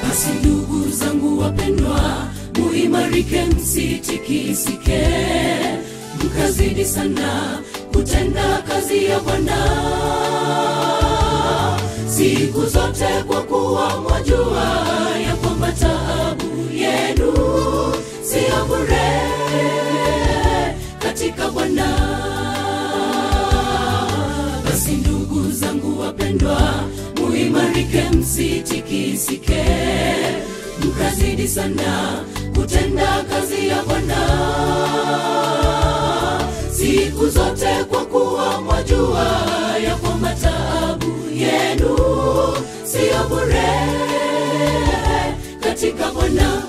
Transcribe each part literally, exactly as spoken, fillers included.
Basi ndugu zangu wapendwa, muimarike msitikisike, mkazidi sana kutenda kazi ya Bwana siku zote, kwa kuwa mwajua ya kwamba taabu yenu sio bure katika Bwana. Basi ndugu zangu wapendwa, muimarike msitikisike, mkazidi sana kutenda kazi ya Bwana siku zote, kwa kuwa mwajua ya kwamba taabu yenu sio bure katika Bwana.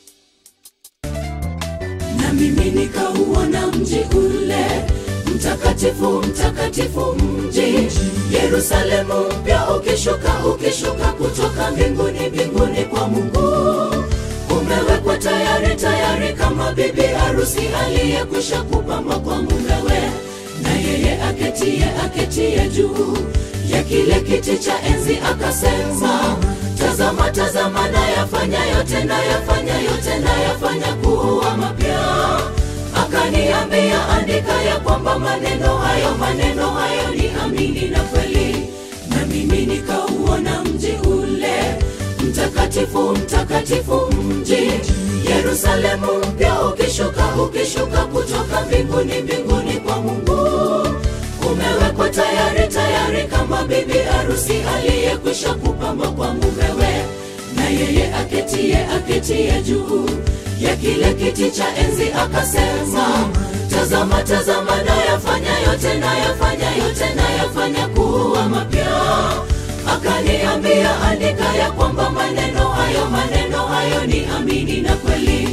Na mimi nikauona mji ule mtakatifu, mtakatifu mji Yerusalemu mpya, ukishuka ukishuka kutoka mbinguni, mbinguni kwa Mungu, umewekwa tayari tayari kama bibi harusi aliyekwisha kupambwa kwa mumewe. Na yeye aketie aketie juu ya kile kiti cha enzi akasema, tazama tazama, na yafanya yote na yafanya yote na yafanya kuwa mapya. Akaniambia, andika ya kwamba maneno hayo maneno hayo ni amini na kweli. Na mimi nikauona mji ule mtakatifu, mtakatifu mji Yerusalemu mpya, ukishuka ukishuka kutoka mbinguni, mbinguni kwa Mungu, umewekwa tayari tayari kama bibi harusi aliyekwisha kupambwa kwa mumewe. Na yeye aketie aketie juu ya kile kiti cha enzi akasema, tazama tazama, na yafanya yote na yafanya yote na yafanya kuwa mapya. Akaniambia, andika ya kwamba maneno hayo maneno hayo ni amini na kweli.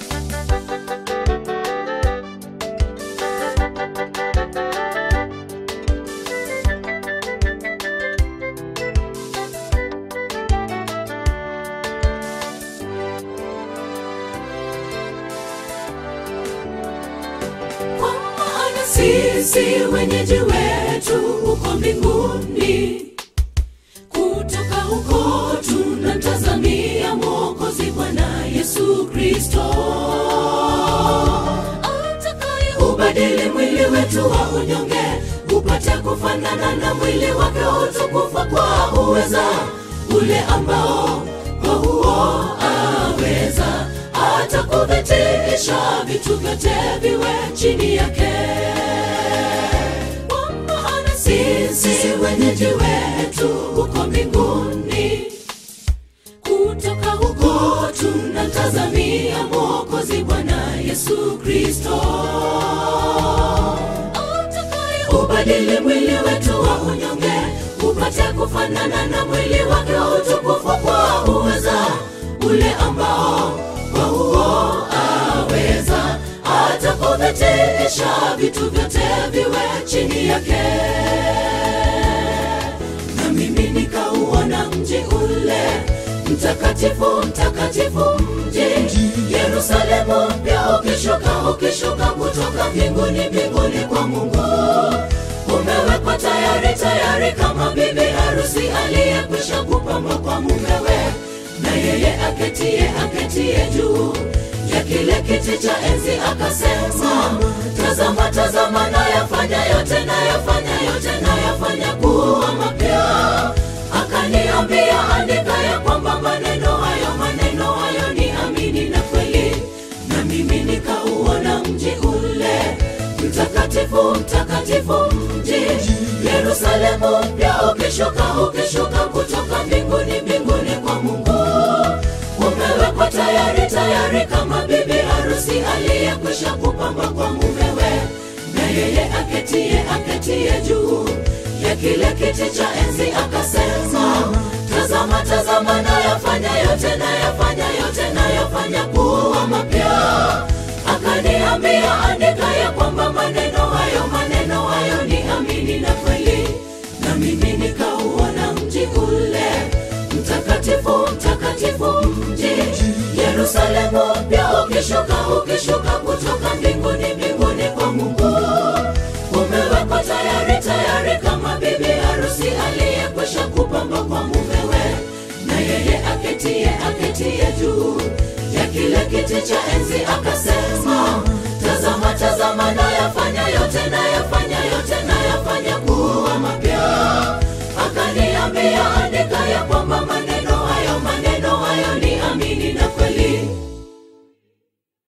Kwa maana sisi wenyeji wetu uko mbinguni, kutoka huko tunamtazamia Mwokozi Bwana Yesu Kristo, atakaye ubadili mwili wetu wa unyonge upate kufanana na mwili wake utukufu, kwa uweza ule ambao kwa huo aweza hata kuvitisha vitu vyote viwe chini yake. Kwa maana sisi wenyeji wetu uko mbinguni, kutoka huko tunamtazamia Mwokozi Bwana Yesu Kristo, atakaye ubadili mwili wetu wa unyonge upate kufanana na mwili wake utukufu, kwa uweza ule ambao kwa huo aweza hata kuvitisha vitu vyote viwe chini yake. Na mimi nikauona mji ule mtakatifu, mtakatifu mji Yerusalemu mpya, ukishuka ukishuka kutoka mbinguni, mbinguni kwa Mungu, umewekwa tayari tayari kama bibi harusi aliyekwisha kupambwa kwa mumewe. Na yeye aketie aketie juu ya kile kiti cha enzi akasema, tazama tazama, na yafanya yote na yafanya yote na yafanya kuwa mapya. Akaniambia, andika ya kwamba maneno hayo maneno hayo ni amini na kweli. Na mimi nikauona mji ule mtakatifu, mtakatifu mji Yerusalemu mpya, ukishuka ukishuka kutoka mbinguni, mbinguni kwa Mungu, umewekwa tayari tayari kama bibi harusi aliyekwisha kupambwa kwa mumewe. Na yeye aketie aketie juu ya kile kiti cha enzi akasema, tazama tazama, na yafanya yote na yafanya yote na yafanya kuwa mapya. Akaniambia, andika ya kwamba maneno hayo maneno hayo ni amini na kweli. Na mimi nikauona mji ule mtakatifu, mtakatifu mji Yerusalemu mpya, ukishuka ukishuka kutoka mbinguni, mbinguni kwa Mungu, umewekwa tayari tayari kama bibi harusi aliyekwisha kupambwa kwa mumewe. Na yeye aketie aketie kile kiti cha enzi akasema, tazama tazama